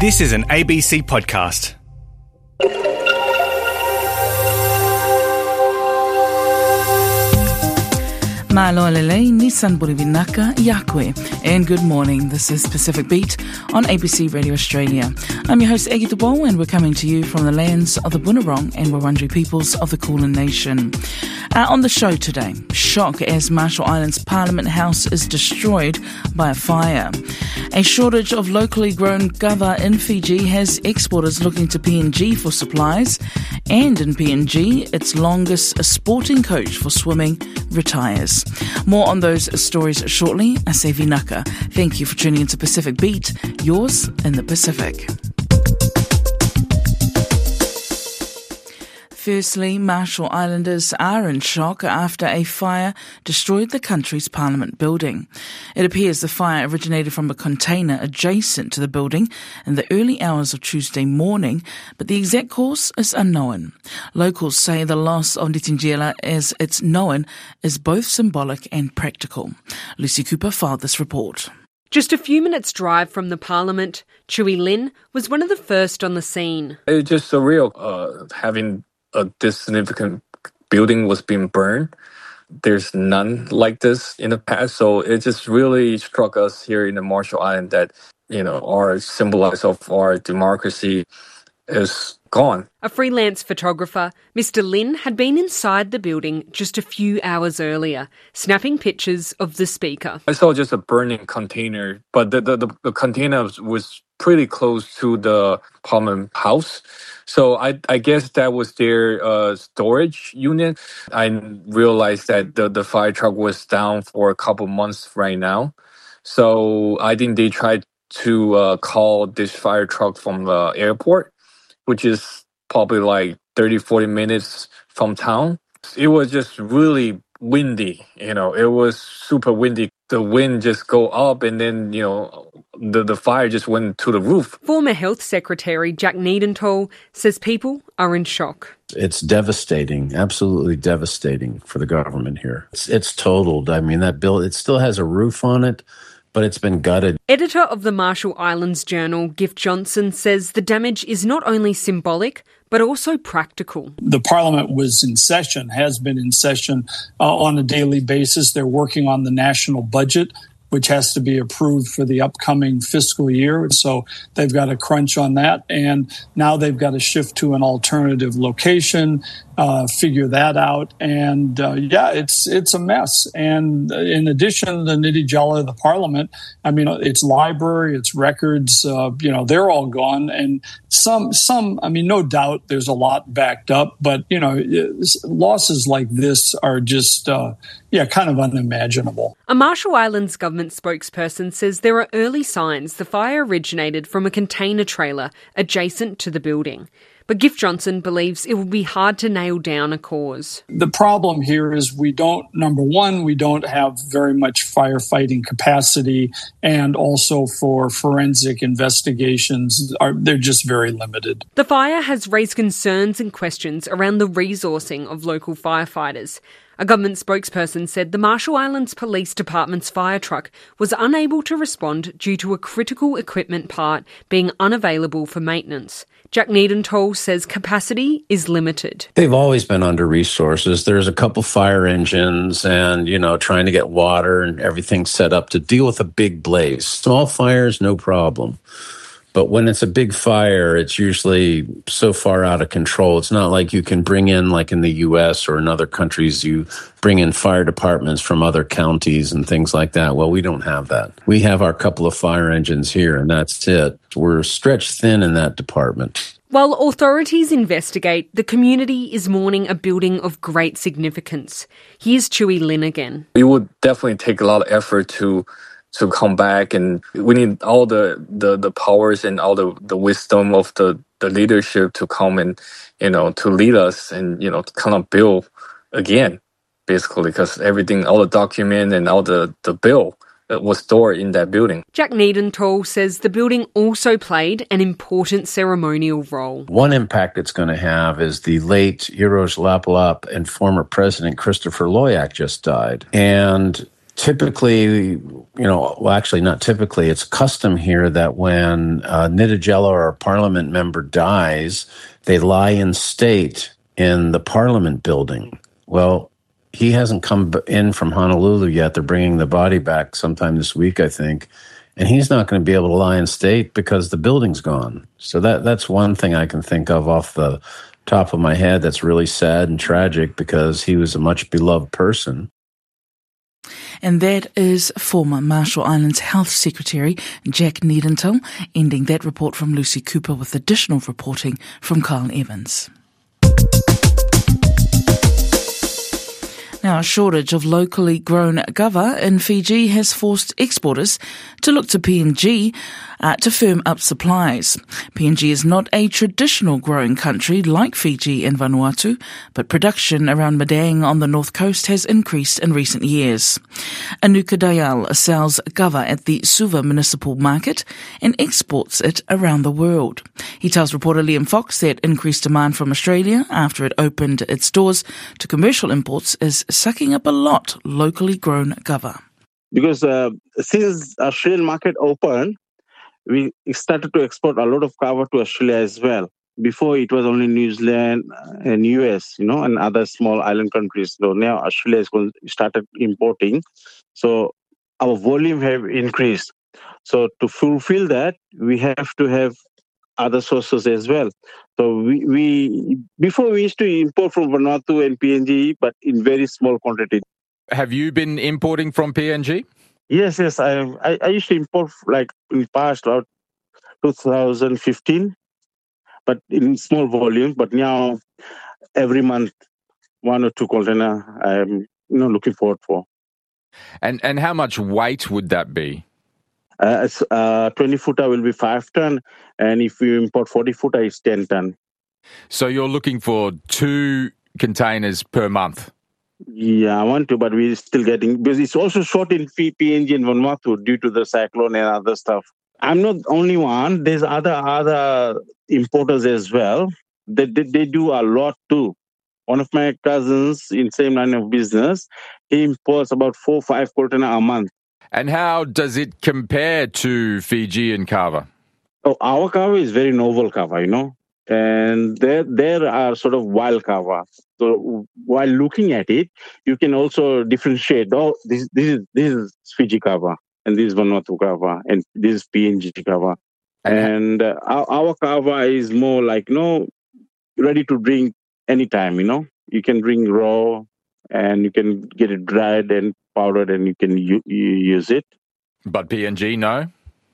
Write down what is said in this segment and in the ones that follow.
This is an ABC podcast. Ma'aloalele, Nissan Burivinaka, Yakwe, and good morning. This is Pacific Beat on ABC Radio Australia. I'm your host, Egi Tabo, and we're coming to you from the lands of the Bunurong and Wurundjeri peoples of the Kulin Nation. On the show today, shock as Marshall Islands Parliament House is destroyed by a fire. A shortage of locally grown kava in Fiji has exporters looking to PNG for supplies, and in PNG, its longest sporting coach for swimming retires. More on those stories shortly. Asevi Naka. Thank you for tuning into Pacific Beat, yours in the Pacific. Firstly, Marshall Islanders are in shock after a fire destroyed the country's parliament building. It appears the fire originated from a container adjacent to the building in the early hours of Tuesday morning, but the exact cause is unknown. Locals say the loss of Nitingela, as it's known, is both symbolic and practical. Lucy Cooper filed this report. Just a few minutes' drive from the parliament, Chui Lin was one of the first on the scene. It's just surreal having this significant building was being burned. There's none like this in the past, so it just really struck us here in the Marshall Islands that, our symbolize of our democracy is gone. A freelance photographer, Mr. Lin had been inside the building just a few hours earlier, snapping pictures of the speaker. I saw just a burning container, but the container was pretty close to the Parliament House. So I guess that was their storage unit. I realized that the fire truck was down for a couple months right now. So I think they tried to call this fire truck from the airport, which is probably like 30, 40 minutes from town. It was just really windy, it was super windy. The wind just go up and then, the fire just went to the roof. Former Health Secretary Jack Needenthal says people are in shock. It's devastating, absolutely devastating for the government here. It's totaled. I mean, that building, it still has a roof on it, but it's been gutted. Editor of the Marshall Islands Journal, Giff Johnson, says the damage is not only symbolic, but also practical. The Parliament was in session, has been in session on a daily basis. They're working on the national budget, which has to be approved for the upcoming fiscal year. So they've got to crunch on that. And now they've got to shift to an alternative location, figure that out. And it's a mess. And in addition, the Nitingela, the Parliament, its library, its records, they're all gone. And some, no doubt there's a lot backed up, but, losses like this are just, kind of unimaginable. A Marshall Islands government spokesperson says there are early signs the fire originated from a container trailer adjacent to the building. But Giff Johnson believes it will be hard to nail down a cause. The problem here is we don't have very much firefighting capacity, and also for forensic investigations, they're just very limited. The fire has raised concerns and questions around the resourcing of local firefighters. A government spokesperson said the Marshall Islands Police Department's fire truck was unable to respond due to a critical equipment part being unavailable for maintenance. Jack Needenthal says capacity is limited. They've always been under resources. There's a couple fire engines and, trying to get water and everything set up to deal with a big blaze. Small fires, no problem. But when it's a big fire, it's usually so far out of control. It's not like you can bring in, like in the U.S. or in other countries, you bring in fire departments from other counties and things like that. Well, we don't have that. We have our couple of fire engines here, and that's it. We're stretched thin in that department. While authorities investigate, the community is mourning a building of great significance. Here's Chui Lin again. It would definitely take a lot of effort to come back, and we need all the powers and all the wisdom of the leadership to come and, to lead us and, kind of build again, basically, because everything, all the document and all the bill was stored in that building. Jack Needenthal says the building also played an important ceremonial role. One impact it's going to have is the late Eros Lapalap and former President Christopher Loyac just died. And typically, well, actually not typically, it's custom here that when Nitijela or a parliament member dies, they lie in state in the parliament building. Well, he hasn't come in from Honolulu yet. They're bringing the body back sometime this week, I think. And he's not going to be able to lie in state because the building's gone. So that's one thing I can think of off the top of my head that's really sad and tragic because he was a much beloved person. And that is former Marshall Islands Health Secretary Jack Niedenthal, ending that report from Lucy Cooper with additional reporting from Kyle Evans. Now, a shortage of locally grown guava in Fiji has forced exporters to look to PNG to firm up supplies. PNG is not a traditional growing country like Fiji and Vanuatu, but production around Madang on the north coast has increased in recent years. Anuka Dayal sells guava at the Suva Municipal Market and exports it around the world. He tells reporter Liam Fox that increased demand from Australia after it opened its doors to commercial imports is sucking up a lot locally grown guava. Because since Australian market opened, we started to export a lot of guava to Australia as well. Before it was only New Zealand and US, and other small island countries. So now Australia has started importing. So our volume have increased. So to fulfill that, we have to have other sources as well. So we before we used to import from Vanuatu and PNG, but in very small quantity. Have you been importing from PNG? Yes. I used to import like in past about 2015, but in small volumes. But now every month, 1 or 2 container I'm looking forward for. And how much weight would that be? 20 footer will be 5 ton, and if you import 40 footer, it's 10 ton. So you're looking for 2 containers per month? Yeah, I want to, but we're still getting, because it's also short in PNG and Vanuatu due to the cyclone and other stuff. I'm not the only one. There's other importers as well. They do a lot too. One of my cousins in same line of business, he imports about 4 or 5 containers a month. And how does it compare to Fijian kava? Oh, our kava is very novel kava, and there are sort of wild kava. So while looking at it, you can also differentiate. Oh, this is Fiji kava, and this is Vanuatu kava, and this is PNG kava. And our kava is more like ready to drink anytime. You can drink raw, and you can get it dried and powdered, and you can use it. But PNG, no?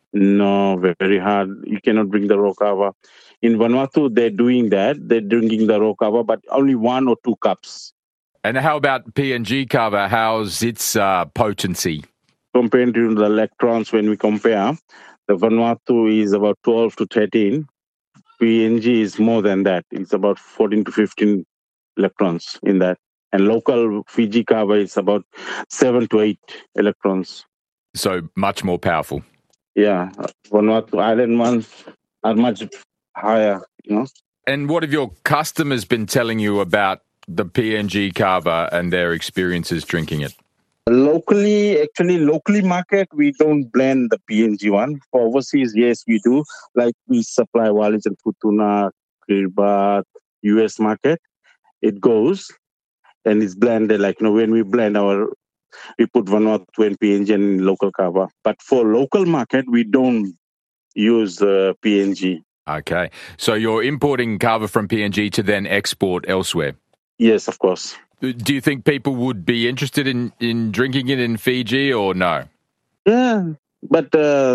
No, very hard. You cannot drink the raw kava. In Vanuatu, they're doing that. They're drinking the raw kava, but only 1 or 2 cups. And how about PNG kava? How's its potency? Compared to the electrons, when we compare, the Vanuatu is about 12 to 13. PNG is more than that. It's about 14 to 15 electrons in that. And local Fiji kava is about 7 to 8 electrons. So much more powerful. Yeah, Vanuatu Island ones are much higher, And what have your customers been telling you about the PNG kava and their experiences drinking it? Locally market, we don't blend the PNG one. For overseas, yes, we do. Like we supply Wallis and Futuna, Kiribati, US market. It goes and it's blended. Like, when we blend we put Vanuatu and PNG in local kava. But for local market, we don't use PNG. Okay. So you're importing kava from PNG to then export elsewhere? Yes, of course. Do you think people would be interested in drinking it in Fiji or no? Yeah, but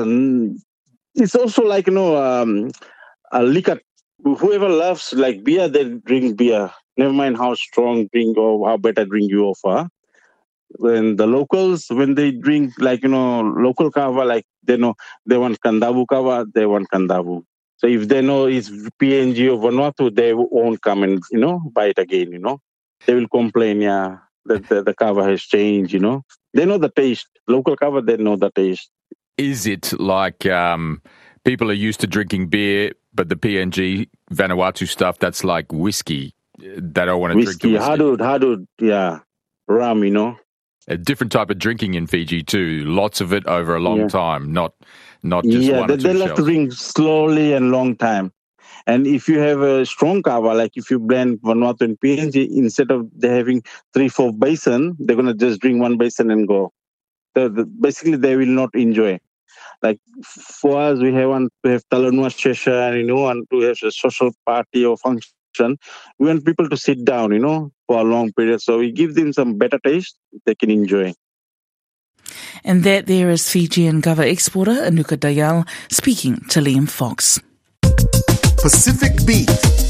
it's also like, a liquor. Whoever loves like beer, they drink beer. Never mind how strong drink or how better drink you offer. When the locals, when they drink local kava, like they know they want Kandavu kava, they want Kandavu. So if they know it's PNG or Vanuatu, they won't come and, buy it again, They will complain, that the kava has changed, They know the taste. Local kava, they know the taste. Is it like people are used to drinking beer, but the PNG Vanuatu stuff, that's like whiskey? They don't want to drink the whiskey. Hardwood, yeah. Rum, A different type of drinking in Fiji too. Lots of it over a long time, not just one or two they like to drink slowly and long time. And if you have a strong kava, like if you blend Vanuatu and PNG, instead of they having 3-4 basin, they're going to just drink one basin and go. Basically, they will not enjoy. Like for us, we want to have Talanua session, and to have a social party or function. We want people to sit down, for a long period. So we give them some better taste they can enjoy. And that there is Fijian kava exporter Anuka Dayal speaking to Liam Fox. Pacific Beat.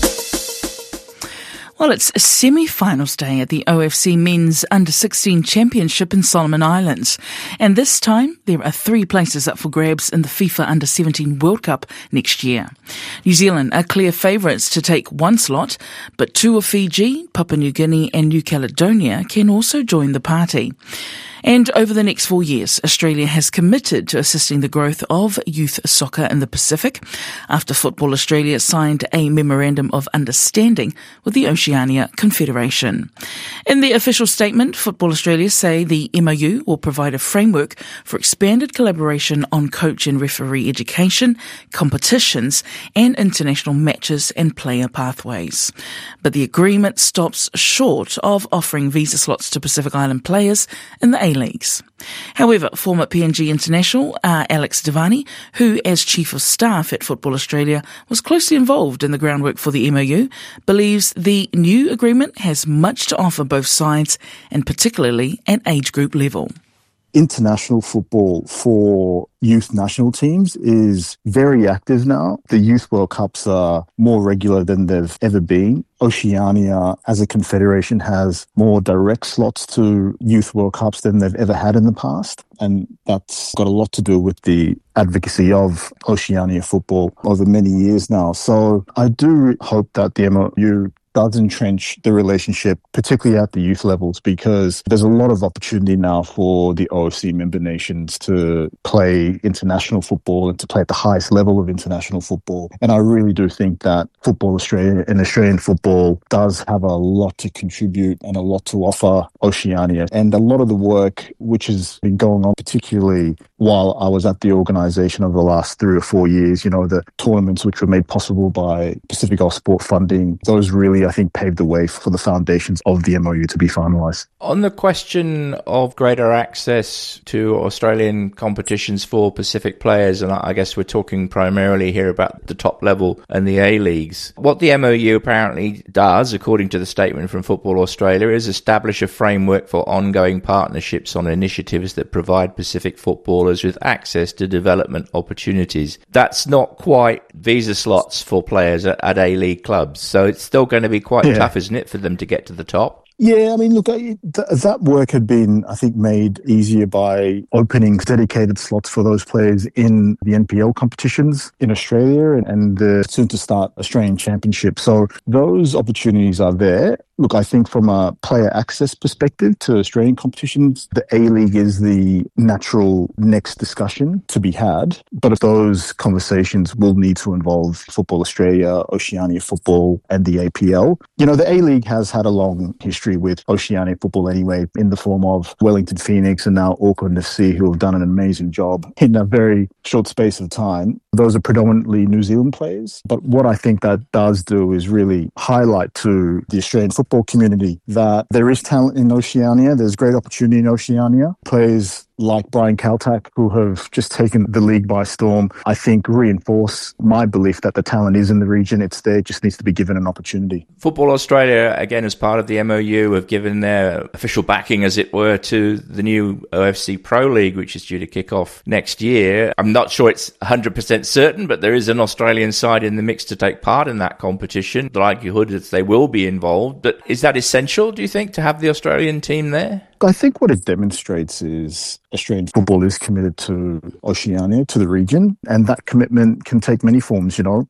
Well, it's a semi-finals day at the OFC Men's Under-16 Championship in Solomon Islands. And this time, there are 3 places up for grabs in the FIFA Under-17 World Cup next year. New Zealand are clear favourites to take 1 slot, but 2 of Fiji, Papua New Guinea and New Caledonia can also join the party. And over the next 4 years, Australia has committed to assisting the growth of youth soccer in the Pacific after Football Australia signed a Memorandum of Understanding with the Oceania Confederation. In the official statement, Football Australia say the MOU will provide a framework for expanded collaboration on coach and referee education, competitions, and international matches and player pathways. But the agreement stops short of offering visa slots to Pacific Island players in the A-Leagues. However, former PNG international Alex Devani, who as Chief of Staff at Football Australia was closely involved in the groundwork for the MOU, believes the new agreement has much to offer both sides, and particularly at age group level. International football for youth national teams is very active now. The Youth World Cups are more regular than they've ever been. Oceania, as a confederation, has more direct slots to Youth World Cups than they've ever had in the past. And that's got a lot to do with the advocacy of Oceania football over many years now. So I do hope that the MOU does entrench the relationship, particularly at the youth levels, because there's a lot of opportunity now for the OFC member nations to play international football and to play at the highest level of international football. And I really do think that Football Australia and Australian football does have a lot to contribute and a lot to offer Oceania. And a lot of the work which has been going on, particularly while I was at the organisation over the last 3 or 4 years, the tournaments which were made possible by Pacific Gulf Sport funding, those really, I think, paved the way for the foundations of the MOU to be finalised. On the question of greater access to Australian competitions for Pacific players, and I guess we're talking primarily here about the top level and the A-Leagues, what the MOU apparently does, according to the statement from Football Australia, is establish a framework for ongoing partnerships on initiatives that provide Pacific footballers with access to development opportunities. That's not quite visa slots for players at A-League clubs, so it's still going to be quite tough, isn't it, for them to get to the top? Yeah, I mean, look, that work had been, I think, made easier by opening dedicated slots for those players in the NPL competitions in Australia and the soon-to-start Australian Championship. So those opportunities are there. Look, I think from a player access perspective to Australian competitions, the A-League is the natural next discussion to be had. But those conversations will need to involve Football Australia, Oceania Football, and the APL. The A-League has had a long history with Oceania Football anyway, in the form of Wellington Phoenix and now Auckland FC, who have done an amazing job in a very short space of time. Those are predominantly New Zealand players. But what I think that does do is really highlight to the Australian football community that there is talent in Oceania. There's great opportunity in Oceania. Players like Brian Kaltak, who have just taken the league by storm, I think reinforce my belief that the talent is in the region. It's there, just needs to be given an opportunity. Football Australia, again, as part of the MOU, have given their official backing, as it were, to the new OFC Pro League, which is due to kick off next year. I'm not sure it's 100% certain, but there is an Australian side in the mix to take part in that competition. The likelihood is they will be involved. But is that essential, do you think, to have the Australian team there? I think what it demonstrates is Australian football is committed to Oceania, to the region, and that commitment can take many forms.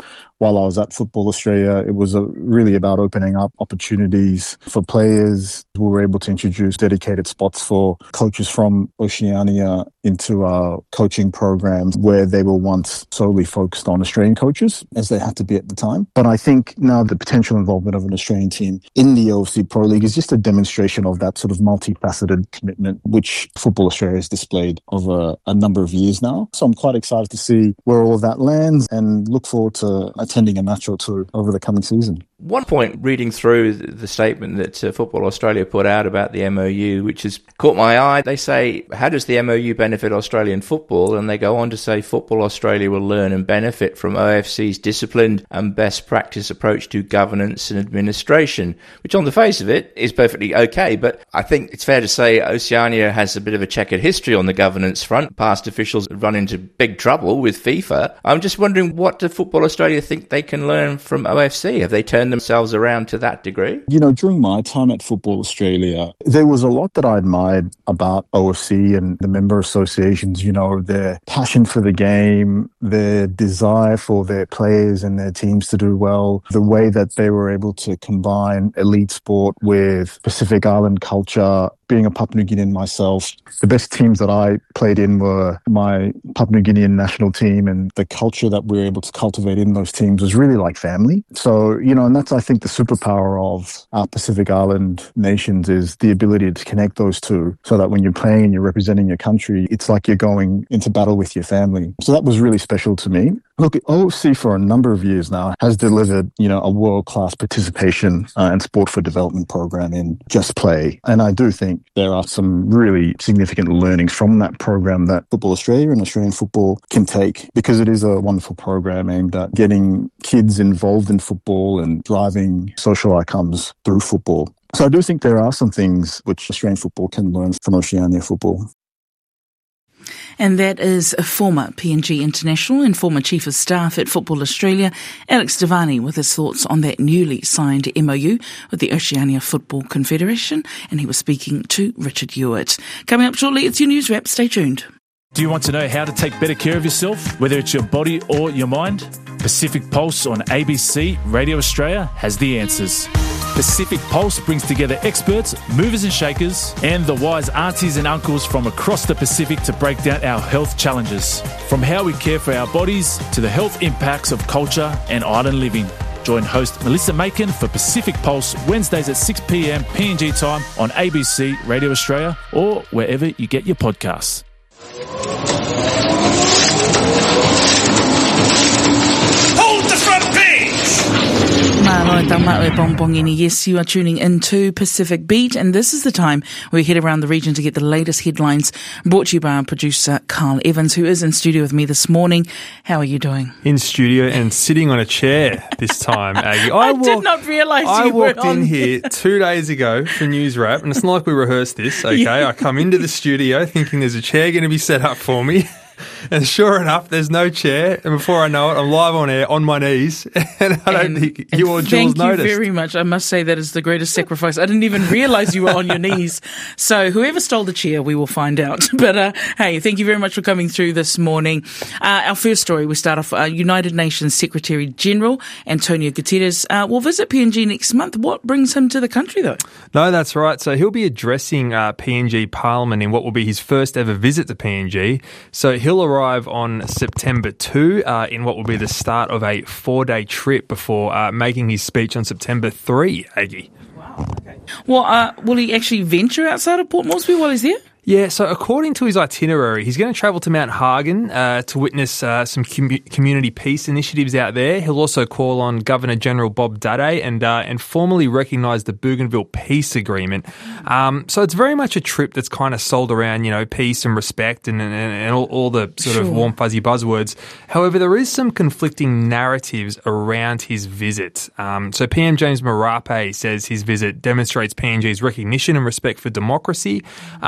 while I was at Football Australia. It was really about opening up opportunities for players. We were able to introduce dedicated spots for coaches from Oceania into our coaching programs where they were once solely focused on Australian coaches, as they had to be at the time. But I think now the potential involvement of an Australian team in the OFC Pro League is just a demonstration of that sort of multifaceted commitment which Football Australia has displayed over a number of years now. So I'm quite excited to see where all of that lands and look forward to attending a match or two over the coming season. One point, reading through the statement that Football Australia put out about the MOU, which has caught my eye, they say, how does the MOU benefit Australian football? And they go on to say Football Australia will learn and benefit from OFC's disciplined and best practice approach to governance and administration, which on the face of it is perfectly okay. But I think it's fair to say Oceania has a bit of a checkered history on the governance front. Past officials have run into big trouble with FIFA. I'm just wondering, what do Football Australia think they can learn from OFC? Have they turned themselves around to that degree? You know, during my time at Football Australia, there was a lot that I admired about OFC and the member associations, you know, their passion for the game, their desire for their players and their teams to do well, the way that they were able to combine elite sport with Pacific Island culture. Being a Papua New Guinean myself, the best teams that I played in were my Papua New Guinean national team, and the culture that we were able to cultivate in those teams was really like family. So, you know, and that's, I think, the superpower of our Pacific Island nations is the ability to connect those two so that when you're playing and you're representing your country, it's like you're going into battle with your family. So that was really special to me. Look, OFC for a number of years now has delivered, you know, a world-class participation and sport for development program in Just Play. And I do think there are some really significant learnings from that program that Football Australia and Australian football can take, because it is a wonderful program aimed at getting kids involved in football and driving social outcomes through football. So I do think there are some things which Australian football can learn from Oceania football. And that is a former PNG international and former Chief of Staff at Football Australia, Alex Devani, with his thoughts on that newly signed MOU with the Oceania Football Confederation, and he was speaking to Richard Hewitt. Coming up shortly, it's your news wrap. Stay tuned. Do you want to know how to take better care of yourself, whether it's your body or your mind? Pacific Pulse on ABC Radio Australia has the answers. Pacific Pulse brings together experts, movers and shakers, and the wise aunties and uncles from across the Pacific to break down our health challenges. From how we care for our bodies to the health impacts of culture and island living. Join host Melissa Macon for Pacific Pulse Wednesdays at 6 p.m. PNG time on ABC Radio Australia or wherever you get your podcasts. Hold the front page! Yes, you are tuning into Pacific Beat, and this is the time we head around the region to get the latest headlines, brought to you by our producer Carl Evans, who is in studio with me this morning. How are you doing? In studio and sitting on a chair this time, Aggie. I did not realise you were on. I walked in here 2 days ago for News Wrap, and it's not like we rehearsed this, okay? Yeah. I come into the studio thinking there's a chair going to be set up for me. And sure enough, there's no chair. And before I know it, I'm live on air on my knees. And I don't think you or Jules noticed. Thank you very much. I must say that is the greatest sacrifice. I didn't even realise you were on your knees. So whoever stole the chair, we will find out. But hey, thank you very much for coming through this morning. Our first story, we start off, United Nations Secretary General Antonio Guterres will visit PNG next month. What brings him to the country, though? No, that's right. So he'll be addressing PNG Parliament in what will be his first ever visit to PNG. So he'll arrive on September 2 in what will be the start of a 4-day trip before making his speech on September 3, Aggie. Wow, okay. Well, will he actually venture outside of Port Moresby while he's there? Yeah, so according to his itinerary, he's going to travel to Mount Hagen to witness some community peace initiatives out there. He'll also call on Governor General Bob Dade and formally recognise the Bougainville Peace Agreement. So it's very much a trip that's kind of sold around, you know, peace and respect and all the sort of warm, fuzzy buzzwords. However, there is some conflicting narratives around his visit. So PM James Marape says his visit demonstrates PNG's recognition and respect for democracy, but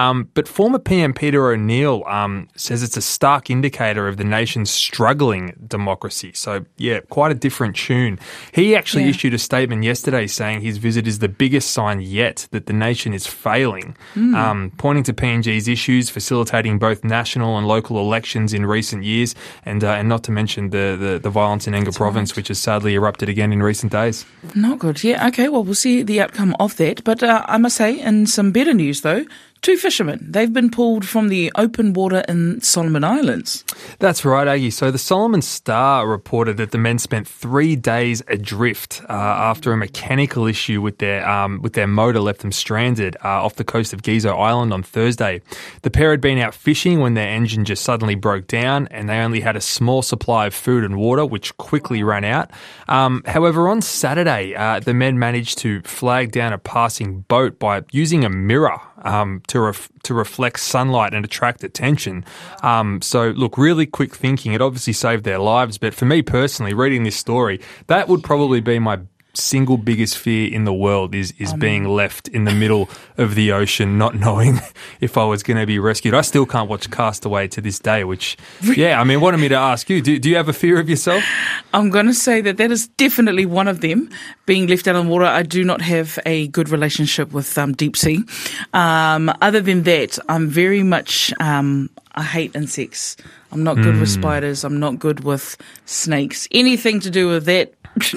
But former PM Peter O'Neill says it's a stark indicator of the nation's struggling democracy. So, yeah, quite a different tune. He actually issued a statement yesterday saying his visit is the biggest sign yet that the nation is failing, pointing to PNG's issues, facilitating both national and local elections in recent years, and not to mention the violence in Enga province, which has sadly erupted again in recent days. Not good. Yeah, okay, well, we'll see the outcome of that. But I must say, in some better news, though, 2 fishermen, they've been pulled from the open water in Solomon Islands. That's right, Aggie. So the Solomon Star reported that the men spent 3 days adrift after a mechanical issue with their motor left them stranded off the coast of Gizo Island on Thursday. The pair had been out fishing when their engine just suddenly broke down, and they only had a small supply of food and water, which quickly ran out. However, on Saturday, the men managed to flag down a passing boat by using a mirror to reflect sunlight and attract attention. So, look, really quick thinking. It obviously saved their lives. But for me personally, reading this story, that would probably be my single biggest fear in the world is being left in the middle of the ocean, not knowing if I was going to be rescued. I still can't watch Castaway to this day, which, yeah, I mean, wanted me to ask you, do you have a fear of yourself? I'm going to say that is definitely one of them, being left out on water. I do not have a good relationship with deep sea. Other than that, I'm very much, I hate insects. I'm not good with spiders. I'm not good with snakes. Anything to do with that,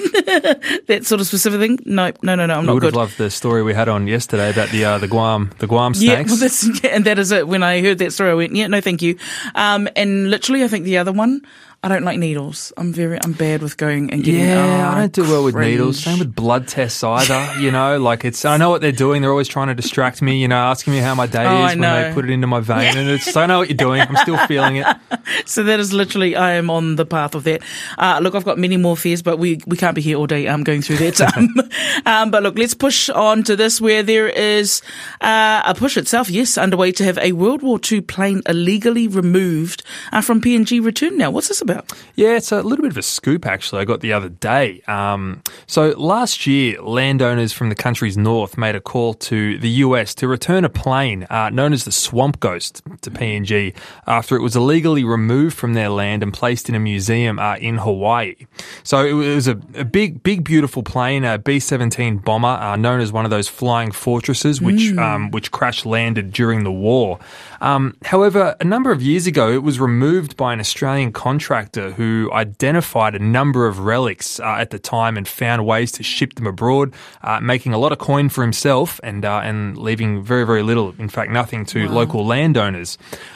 that sort of specific thing. No, I'm not good. You would have loved the story we had on yesterday about the Guam snakes. Yeah, well, and that is it. When I heard that story, I went, yeah, no, thank you. And literally, I think the other one, I don't like needles. I'm bad with going and getting. Yeah, I don't do well with needles. Same with blood tests either. You know, like I know what they're doing. They're always trying to distract me. You know, asking me how my day is when they put it into my vein, and I know what you're doing. I'm still feeling it. So that is literally, I am on the path of that. Look, I've got many more fears, but we can't be here all day going through that. But look, let's push on to this, where there is a push itself, yes, underway to have a World War II plane illegally removed from PNG returned now. What's this about? Yeah, it's a little bit of a scoop, actually, I got the other day. So last year, landowners from the country's north made a call to the US to return a plane known as the Swamp Ghost to PNG after it was illegally removed from their land and placed in a museum in Hawaii. So it was a big, beautiful plane, a B-17 bomber, known as one of those flying fortresses, which crash-landed during the war. However, a number of years ago, it was removed by an Australian contractor who identified a number of relics at the time and found ways to ship them abroad, making a lot of coin for himself and leaving very, very little, in fact, nothing to local landowners.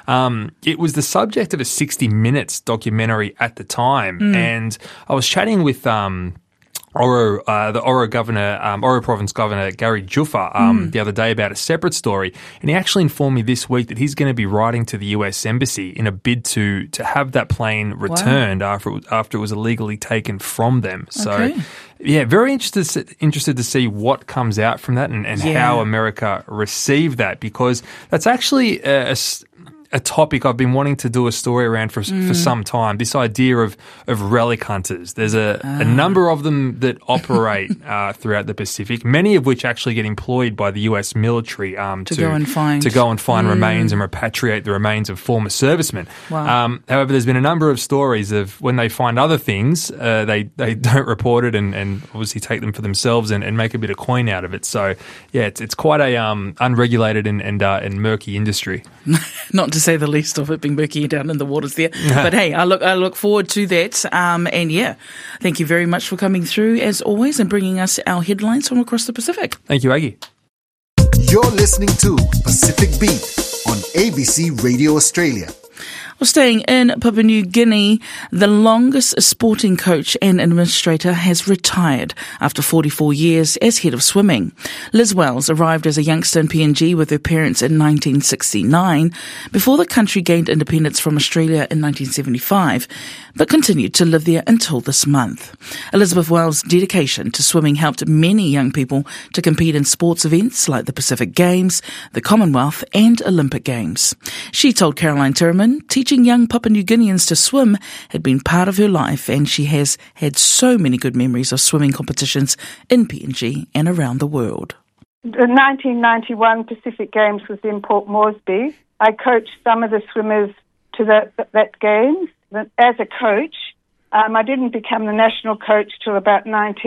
It was the subject of a 60 Minutes documentary at the time, and I was chatting with Oro Province Governor Gary Juffa the other day about a separate story, and he actually informed me this week that he's going to be writing to the US Embassy in a bid to have that plane returned after it was illegally taken from them. So, yeah, very interested to see what comes out from that and how America received that, because that's actually a topic I've been wanting to do a story around for some time, this idea of relic hunters. There's a number of them that operate throughout the Pacific, many of which actually get employed by the US military to go and find remains and repatriate the remains of former servicemen. Wow. However, there's been a number of stories of when they find other things, they don't report it and obviously take them for themselves and make a bit of coin out of it. So, yeah, it's quite a unregulated and murky industry. Not to say the least of it being murky down in the waters there. But hey, I look forward to that. And yeah, thank you very much for coming through as always and bringing us our headlines from across the Pacific. Thank you, Aggie. You're listening to Pacific Beat on ABC Radio Australia. Well, staying in Papua New Guinea, the longest sporting coach and administrator has retired after 44 years as head of swimming. Liz Wells arrived as a youngster in PNG with her parents in 1969 before the country gained independence from Australia in 1975, but continued to live there until this month. Elizabeth Wells' dedication to swimming helped many young people to compete in sports events like the Pacific Games, the Commonwealth and Olympic Games. She told Caroline Tiraman teaching young Papua New Guineans to swim had been part of her life, and she has had so many good memories of swimming competitions in PNG and around the world. The 1991 Pacific Games was in Port Moresby. I coached some of the swimmers to that Games. As a coach, I didn't become the national coach till about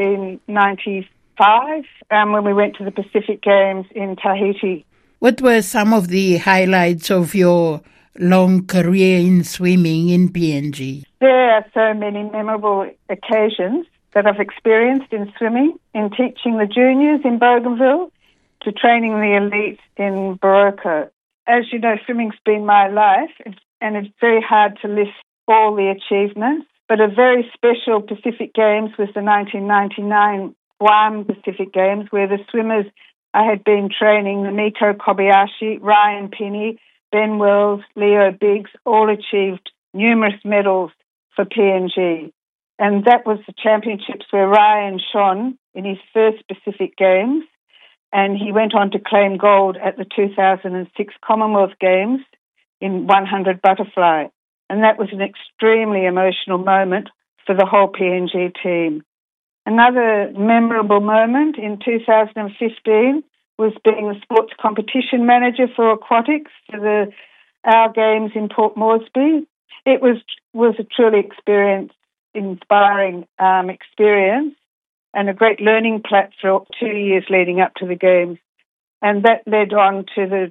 1995 when we went to the Pacific Games in Tahiti. What were some of the highlights of your long career in swimming in PNG? There are so many memorable occasions that I've experienced in swimming, in teaching the juniors in Bougainville to training the elite in Baroko. As you know, swimming's been my life, and it's very hard to list all the achievements, but a very special Pacific Games was the 1999 Guam Pacific Games, where the swimmers I had been training, Miko Kobayashi, Ryan Penny, Ben Wells, Leo Biggs, all achieved numerous medals for PNG. And that was the championships where Ryan shone in his first Pacific Games, and he went on to claim gold at the 2006 Commonwealth Games in 100 butterfly. And that was an extremely emotional moment for the whole PNG team. Another memorable moment in 2015 was being the sports competition manager for aquatics for our games in Port Moresby. It was a truly inspiring experience and a great learning platform 2 years leading up to the Games. And that led on to the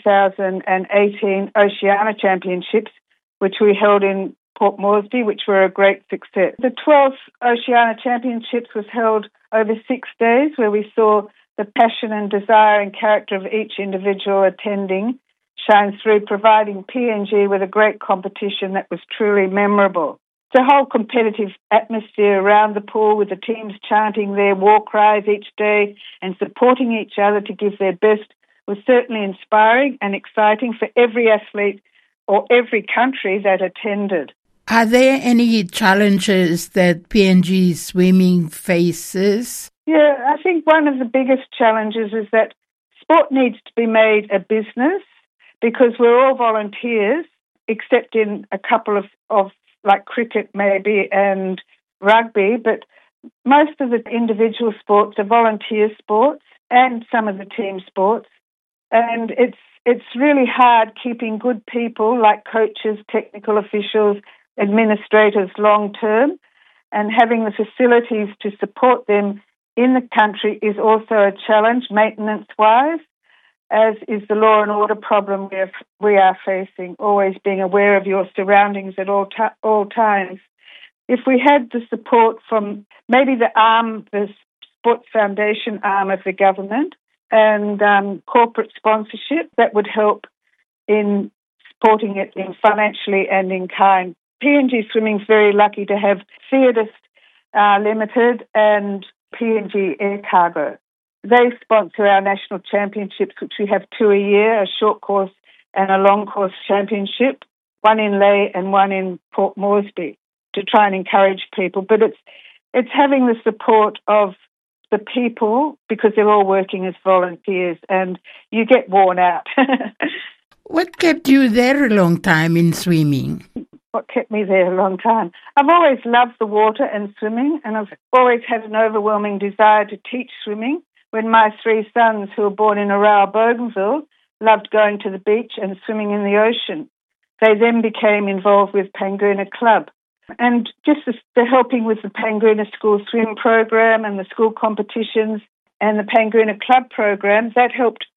2018 Oceania Championships, which we held in Port Moresby, which were a great success. The 12th Oceania Championships was held over 6 days, where we saw the passion and desire and character of each individual attending shine through, providing PNG with a great competition that was truly memorable. The whole competitive atmosphere around the pool, with the teams chanting their war cries each day and supporting each other to give their best, was certainly inspiring and exciting for every athlete or every country that attended. Are there any challenges that PNG swimming faces? Yeah, I think one of the biggest challenges is that sport needs to be made a business, because we're all volunteers, except in a couple of like cricket maybe and rugby, but most of the individual sports are volunteer sports and some of the team sports. And it's really hard keeping good people like coaches, technical officials, administrators long term, and having the facilities to support them in the country is also a challenge maintenance-wise, as is the law and order problem we are facing, always being aware of your surroundings at all times. If we had the support from maybe the Sports Foundation arm of the government and corporate sponsorship, that would help in supporting it in financially and in kind. PNG Swimming is very lucky to have Theodist Limited and PNG Air Cargo. They sponsor our national championships, which we have 2 a year, a short course and a long course championship, one in Lae and one in Port Moresby, to try and encourage people. But it's having the support of the people, because they're all working as volunteers, and you get worn out. What kept you there a long time in swimming? What kept me there a long time? I've always loved the water and swimming, and I've always had an overwhelming desire to teach swimming. When my 3 sons, who were born in Aroa, Bougainville, loved going to the beach and swimming in the ocean, they then became involved with Panguna Club. And just the helping with the Panguna School Swim program and the school competitions and the Panguna Club program, that helped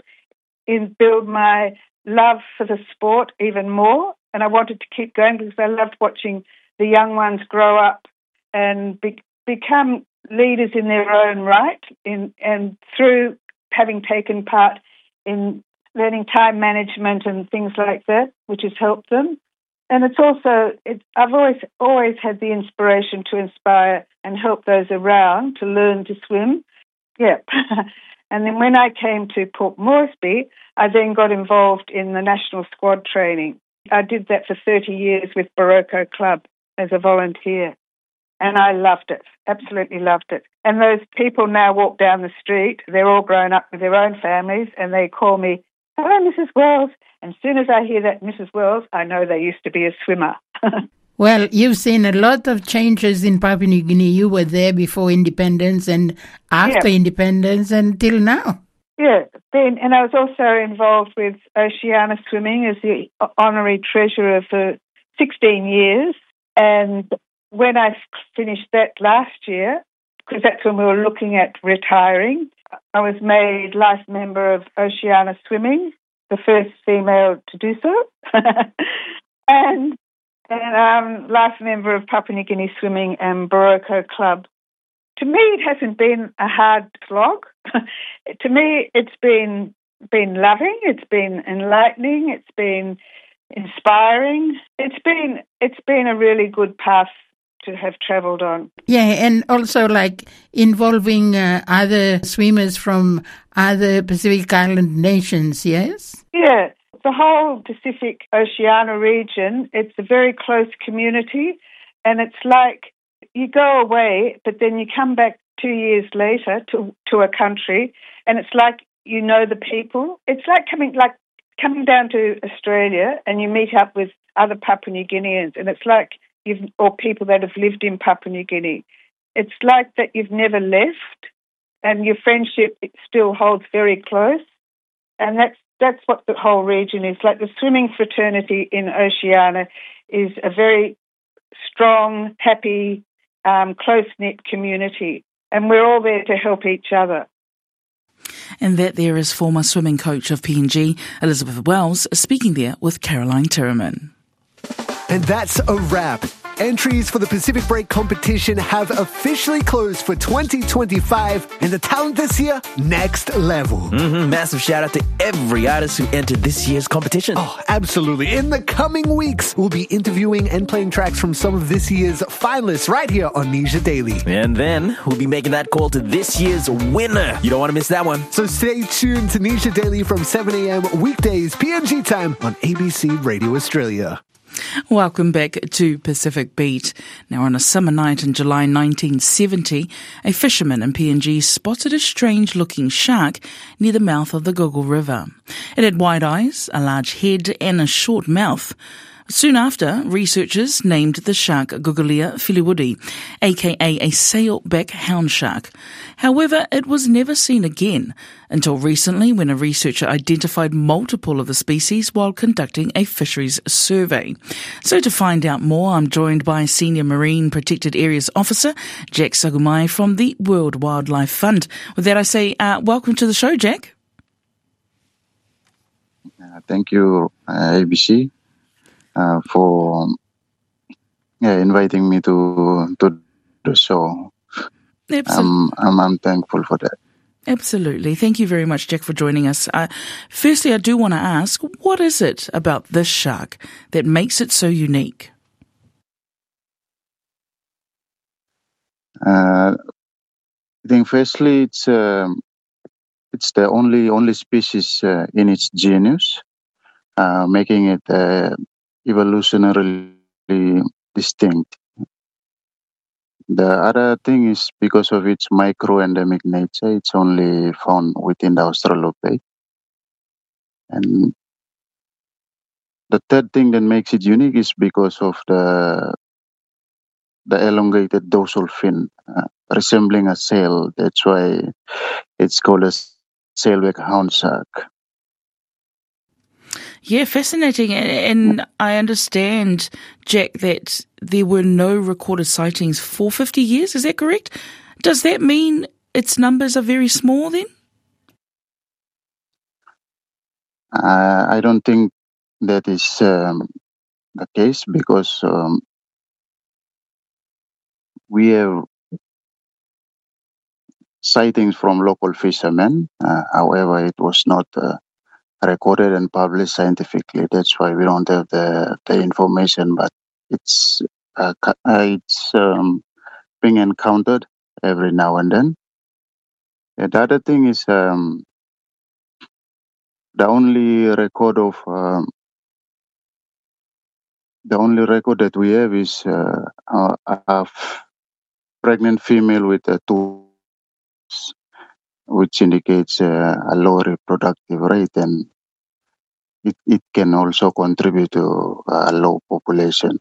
build my love for the sport even more. And I wanted to keep going because I loved watching the young ones grow up and become leaders in their own right, and through having taken part in learning time management and things like that, which has helped them. And it's also, I've always had the inspiration to inspire and help those around to learn to swim. Yeah. And then when I came to Port Moresby, I then got involved in the national squad training. I did that for 30 years with Baroko Club as a volunteer. And I loved it, absolutely loved it. And those people now walk down the street, they're all grown up with their own families, and they call me, "Hello, Mrs. Wells." And as soon as I hear that Mrs. Wells, I know they used to be a swimmer. Well, you've seen a lot of changes in Papua New Guinea. You were there before independence and after independence until now. Yeah, and I was also involved with Oceania Swimming as the honorary treasurer for 16 years. And when I finished that last year, because that's when we were looking at retiring, I was made life member of Oceania Swimming, the first female to do so, and life member of Papua New Guinea Swimming and Boroko Club. To me, it hasn't been a hard slog. To me, it's been loving, it's been enlightening, it's been inspiring. It's been a really good path to have travelled on. Yeah, and also like involving other swimmers from other Pacific Island nations, yes? Yeah, the whole Pacific Oceania region, it's a very close community, and it's like you go away, but then you come back 2 years later to a country, and it's like you know the people. It's like coming down to Australia and you meet up with other Papua New Guineans, and it's like or people that have lived in Papua New Guinea. It's like that you've never left, and your friendship still holds very close, and that's what the whole region is. Like the swimming fraternity in Oceania is a very strong, happy, close-knit community, and we're all there to help each other. And that there is former swimming coach of PNG, Elizabeth Wells, speaking there with Caroline Tiraman. And that's a wrap. Entries for the Pacific Break competition have officially closed for 2025, and the talent this year, next level. Massive shout out to every artist who entered this year's competition. Oh, absolutely. In the coming weeks, we'll be interviewing and playing tracks from some of this year's finalists right here on Nisha Daily. And then we'll be making that call to this year's winner. You don't want to miss that one. So stay tuned to Nisha Daily from 7 a.m. weekdays PNG time on ABC Radio Australia. Welcome back to Pacific Beat. Now, on a summer night in July 1970, a fisherman in PNG spotted a strange-looking shark near the mouth of the Gogle River. It had wide eyes, a large head and a short mouth. Soon after, researchers named the shark Googlia filiwoodi, aka a sailback hound shark. However, it was never seen again until recently when a researcher identified multiple of the species while conducting a fisheries survey. So to find out more, I'm joined by Senior Marine Protected Areas Officer Jack Sagumai from the World Wildlife Fund. With that, I say welcome to the show, Jack. Thank you, ABC. For inviting me to the show. I'm thankful for that. Absolutely. Thank you very much, Jack, for joining us. Firstly, I do want to ask, what is it about this shark that makes it so unique? I think firstly, it's the only species in its genus, making it evolutionarily distinct. The other thing is because of its micro-endemic nature, it's only found within the Australopithecus. And the third thing that makes it unique is because of the elongated dorsal fin, resembling a sail. That's why it's called a sailback hound shark. Yeah, fascinating. And I understand, Jack, that there were no recorded sightings for 50 years. Is that correct? Does that mean its numbers are very small then? I don't think that is the case because we have sightings from local fishermen. However, it was not recorded and published scientifically. That's why we don't have the information, but it's being encountered every now and then. The other thing is the only record that we have is a pregnant female with two, which indicates a low reproductive rate, and it can also contribute to a low population.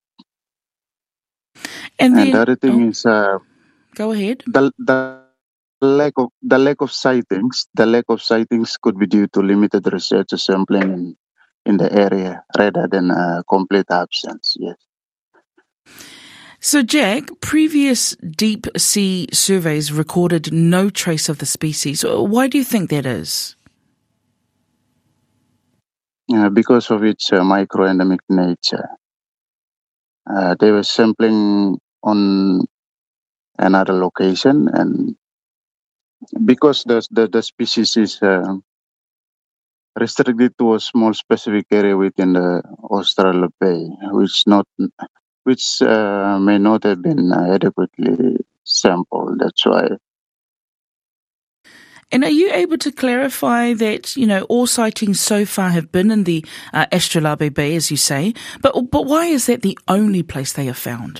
And the other thing is... go ahead. The lack of sightings could be due to limited research sampling in the area rather than complete absence. Yes. So, Jack, previous deep sea surveys recorded no trace of the species. Why do you think that is? Because of its microendemic nature. They were sampling on another location, and because the species is restricted to a small specific area within the Austral Bay, which may not have been adequately sampled. That's why. And are you able to clarify that, all sightings so far have been in the Astrolabe Bay, as you say, but why is that the only place they are found?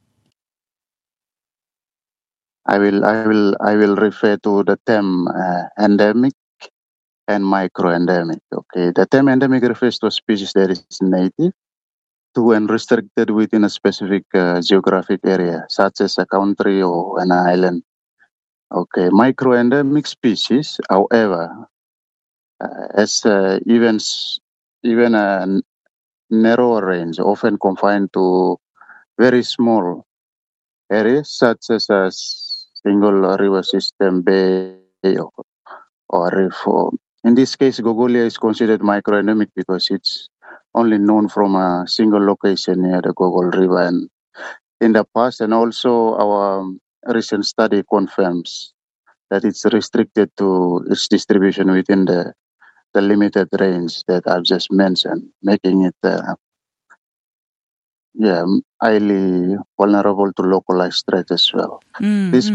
I will refer to the term endemic and microendemic. Okay, the term endemic refers to a species that is native to and restricted within a specific geographic area, such as a country or an island. Okay, microendemic species, however, has even a narrower range, often confined to very small areas, such as a single river system, bay, or reef. In this case, Gogolia is considered microendemic because it's only known from a single location near the Gogol River. And in the past, and also our recent study confirms that it's restricted to its distribution within the limited range that I've just mentioned, making it highly vulnerable to localized threat as well. This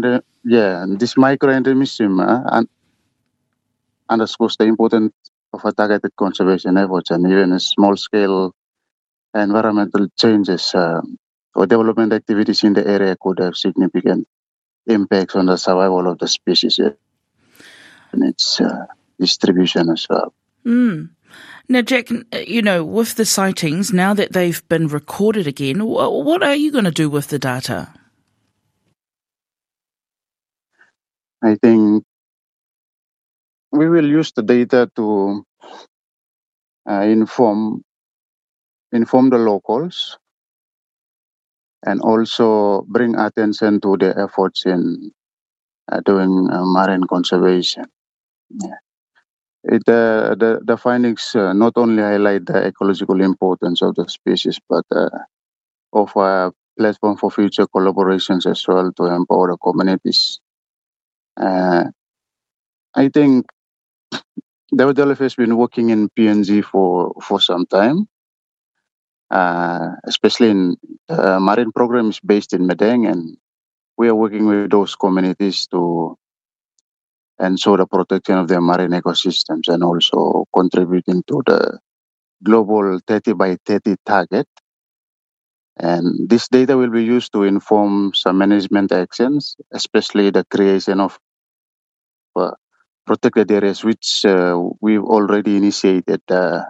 microendemism underscores the importance of a targeted conservation efforts, and even a small-scale environmental changes or development activities in the area could have significant impacts on the survival of the species and its distribution as well. Now, Jack, with the sightings, now that they've been recorded again, what are you going to do with the data? I think we will use the data to inform the locals and also bring attention to the efforts in doing marine conservation. Yeah. The findings not only highlight the ecological importance of the species, but offer a platform for future collaborations as well to empower the communities. I think WWF has been working in PNG for some time, especially in the marine program is based in Madang, and we are working with those communities to ensure the protection of their marine ecosystems and also contributing to the global 30 by 30 target. And this data will be used to inform some management actions, especially the creation of protected areas, which we've already initiated the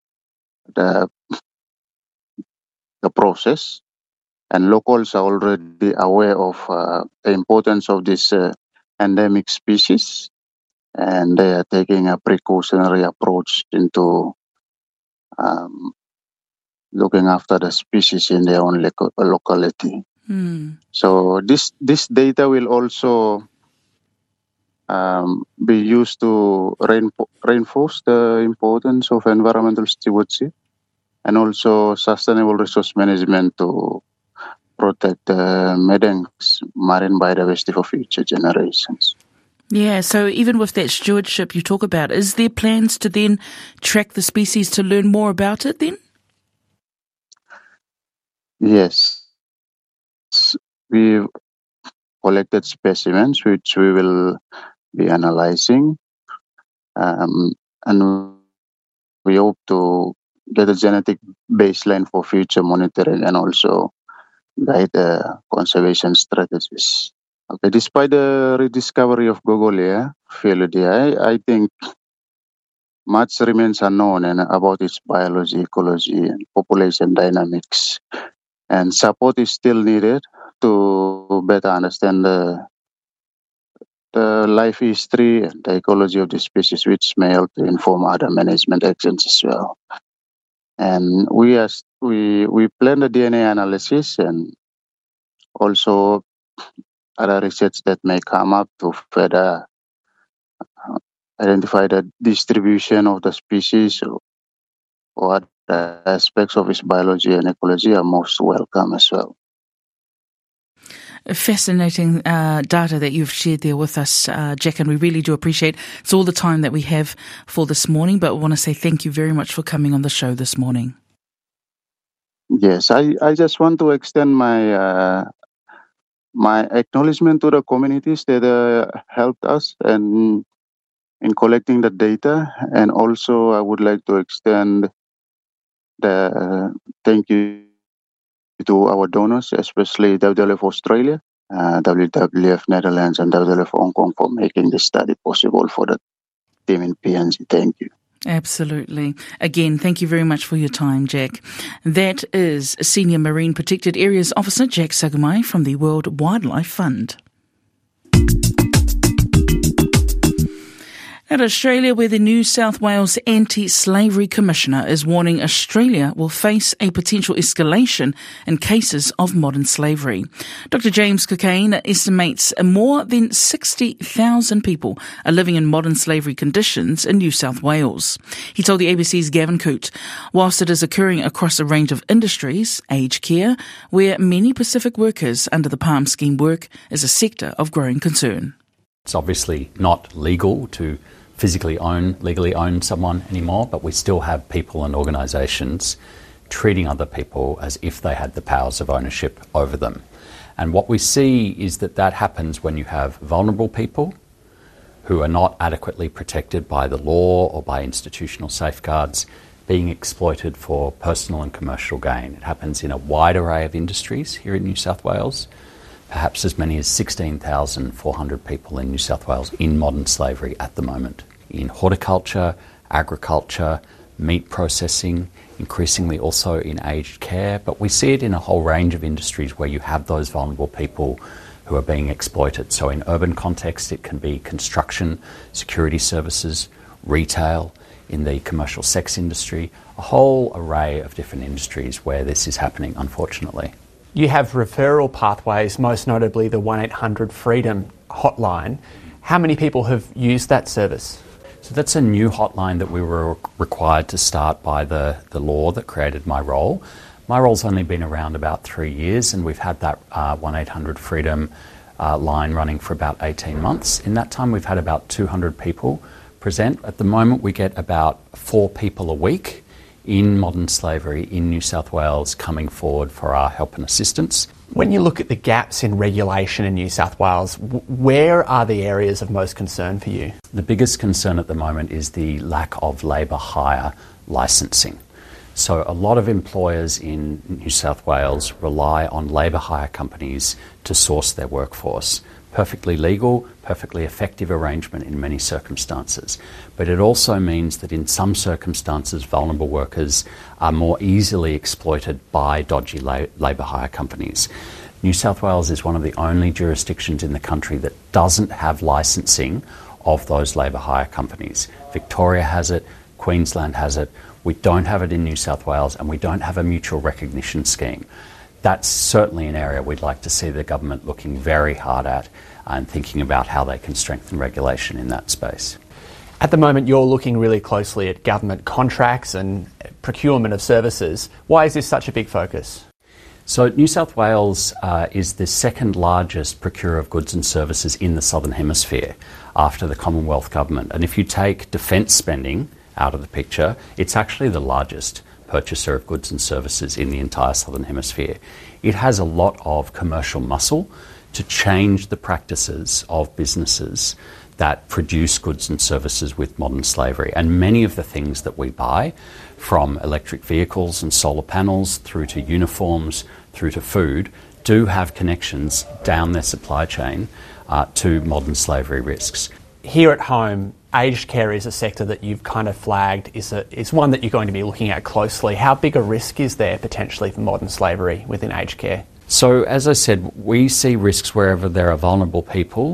process. And locals are already aware of the importance of this endemic species, and they are taking a precautionary approach into looking after the species in their own locality. So this data will also be used to reinforce the importance of environmental stewardship and also sustainable resource management to protect Madang's marine biodiversity for future generations. Yeah, so even with that stewardship you talk about, is there plans to then track the species to learn more about it then? Yes. We've collected specimens which we will be analyzing, and we hope to get a genetic baseline for future monitoring and also guide conservation strategies. Okay, despite the rediscovery of Gogolia felidii, I think much remains unknown about its biology, ecology, and population dynamics. And support is still needed to better understand the the life history and the ecology of the species, which may help to inform other management actions as well. And we plan the DNA analysis and also other research that may come up to further identify the distribution of the species or other aspects of its biology and ecology are most welcome as well. Fascinating data that you've shared there with us, Jack, and we really do appreciate it's all the time that we have for this morning, but we want to say thank you very much for coming on the show this morning. Yes, I just want to extend my my acknowledgement to the communities that helped us and in collecting the data, and also I would like to extend the thank you to our donors, especially WWF Australia, WWF Netherlands, and WWF Hong Kong for making this study possible for the team in PNG. Thank you. Absolutely. Again, thank you very much for your time, Jack. That is Senior Marine Protected Areas Officer Jack Sagumai from the World Wildlife Fund. At Australia, where the New South Wales Anti-Slavery Commissioner is warning Australia will face a potential escalation in cases of modern slavery. Dr. James Cockayne estimates more than 60,000 people are living in modern slavery conditions in New South Wales. He told the ABC's Gavin Coote, whilst it is occurring across a range of industries, aged care, where many Pacific workers under the PALM scheme work, is a sector of growing concern. It's obviously not legal to legally own someone anymore, but we still have people and organisations treating other people as if they had the powers of ownership over them. And what we see is that happens when you have vulnerable people who are not adequately protected by the law or by institutional safeguards being exploited for personal and commercial gain. It happens in a wide array of industries here in New South Wales. Perhaps as many as 16,400 people in New South Wales in modern slavery at the moment. In horticulture, agriculture, meat processing, increasingly also in aged care, but we see it in a whole range of industries where you have those vulnerable people who are being exploited. So in urban context, it can be construction, security services, retail, in the commercial sex industry, a whole array of different industries where this is happening, unfortunately. You have referral pathways, most notably the 1-800-FREEDOM hotline. How many people have used that service? So that's a new hotline that we were required to start by the law that created my role. My role's only been around about 3 years, and we've had that 1-800-FREEDOM line running for about 18 months. In that time, we've had about 200 people present. At the moment, we get about 4 people a week in modern slavery in New South Wales coming forward for our help and assistance. When you look at the gaps in regulation in New South Wales, where are the areas of most concern for you? The biggest concern at the moment is the lack of labour hire licensing. So a lot of employers in New South Wales rely on labour hire companies to source their workforce. Perfectly legal, perfectly effective arrangement in many circumstances. But it also means that in some circumstances, vulnerable workers are more easily exploited by dodgy labour hire companies. New South Wales is one of the only jurisdictions in the country that doesn't have licensing of those labour hire companies. Victoria has it, Queensland has it. We don't have it in New South Wales, and we don't have a mutual recognition scheme. That's certainly an area we'd like to see the government looking very hard at and thinking about how they can strengthen regulation in that space. At the moment, you're looking really closely at government contracts and procurement of services. Why is this such a big focus? So New South Wales is the second largest procurer of goods and services in the Southern Hemisphere after the Commonwealth Government. And if you take defence spending out of the picture, it's actually the largest purchaser of goods and services in the entire Southern Hemisphere. It has a lot of commercial muscle to change the practices of businesses that produce goods and services with modern slavery. And many of the things that we buy, from electric vehicles and solar panels through to uniforms, through to food, do have connections down their supply chain to modern slavery risks. Here at home, aged care is a sector that you've kind of flagged is one that you're going to be looking at closely. How big a risk is there potentially for modern slavery within aged care? So, as I said, we see risks wherever there are vulnerable people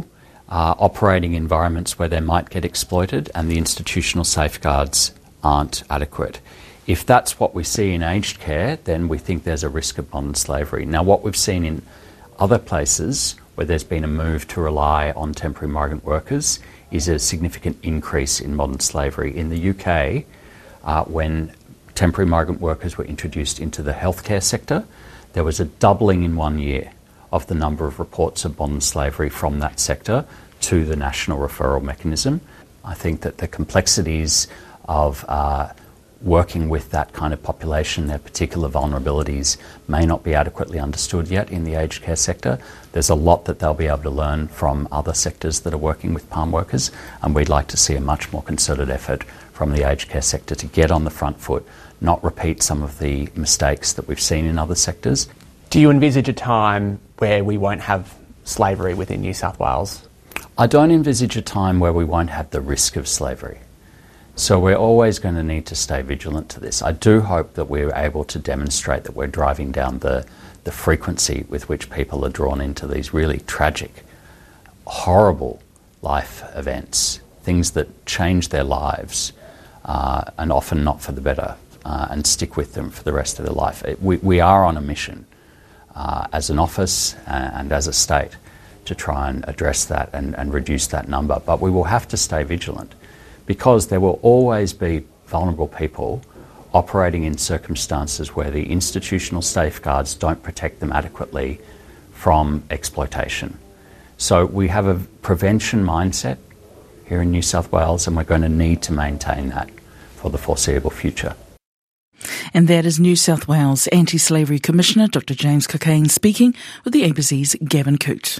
operating environments where they might get exploited, and the institutional safeguards aren't adequate. If that's what we see in aged care, then we think there's a risk of modern slavery. Now, what we've seen in other places where there's been a move to rely on temporary migrant workers is a significant increase in modern slavery. In the UK, when temporary migrant workers were introduced into the healthcare sector, there was a doubling in 1 year of the number of reports of modern slavery from that sector to the national referral mechanism. I think that the complexities of working with that kind of population, their particular vulnerabilities, may not be adequately understood yet in the aged care sector. There's a lot that they'll be able to learn from other sectors that are working with palm workers, and we'd like to see a much more concerted effort from the aged care sector to get on the front foot, not repeat some of the mistakes that we've seen in other sectors. Do you envisage a time where we won't have slavery within New South Wales? I don't envisage a time where we won't have the risk of slavery. So we're always going to need to stay vigilant to this. I do hope that we're able to demonstrate that we're driving down the frequency with which people are drawn into these really tragic, horrible life events, things that change their lives, and often not for the better, and stick with them for the rest of their life. We are on a mission as an office and as a state to try and address that and reduce that number. But we will have to stay vigilant, because there will always be vulnerable people operating in circumstances where the institutional safeguards don't protect them adequately from exploitation. So we have a prevention mindset here in New South Wales, and we're going to need to maintain that for the foreseeable future. And that is New South Wales Anti-Slavery Commissioner Dr. James Cockayne speaking with the ABC's Gavin Coote.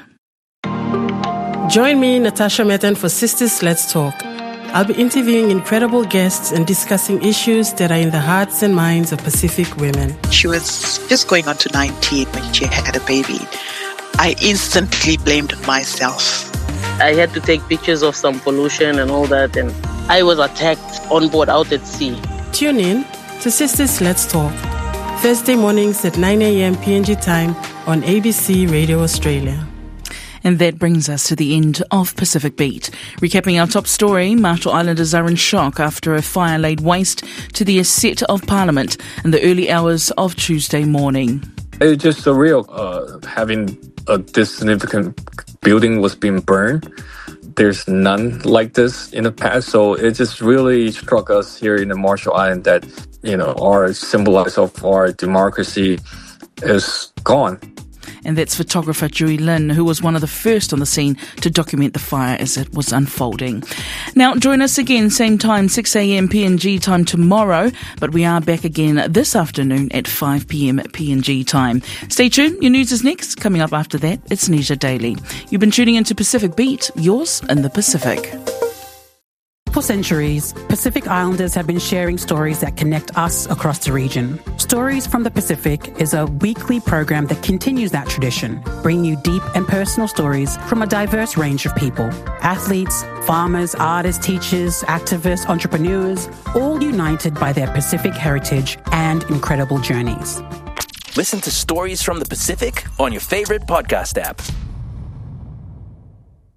Join me, Natasha Metten, for Sisters Let's Talk. I'll be interviewing incredible guests and discussing issues that are in the hearts and minds of Pacific women. She was just going on to 19 when she had a baby. I instantly blamed myself. I had to take pictures of some pollution and all that, and I was attacked on board out at sea. Tune in to Sisters Let's Talk, Thursday mornings at 9 a.m. PNG time on ABC Radio Australia. And that brings us to the end of Pacific Beat. Recapping our top story, Marshall Islanders are in shock after a fire laid waste to the asset of Parliament in the early hours of Tuesday morning. It's just surreal having this significant building was being burned. There's none like this in the past, so it just really struck us here in the Marshall Islands that, our symbolize of our democracy is gone. And that's photographer Dewey Lin, who was one of the first on the scene to document the fire as it was unfolding. Now, join us again, same time, 6 a.m. PNG time tomorrow, but we are back again this afternoon at 5 p.m. PNG time. Stay tuned, your news is next. Coming up after that, it's Nisha Daily. You've been tuning into Pacific Beat, yours in the Pacific. For centuries, Pacific Islanders have been sharing stories that connect us across the region. Stories from the Pacific is a weekly program that continues that tradition, bringing you deep and personal stories from a diverse range of people. Athletes, farmers, artists, teachers, activists, entrepreneurs, all united by their Pacific heritage and incredible journeys. Listen to Stories from the Pacific on your favorite podcast app.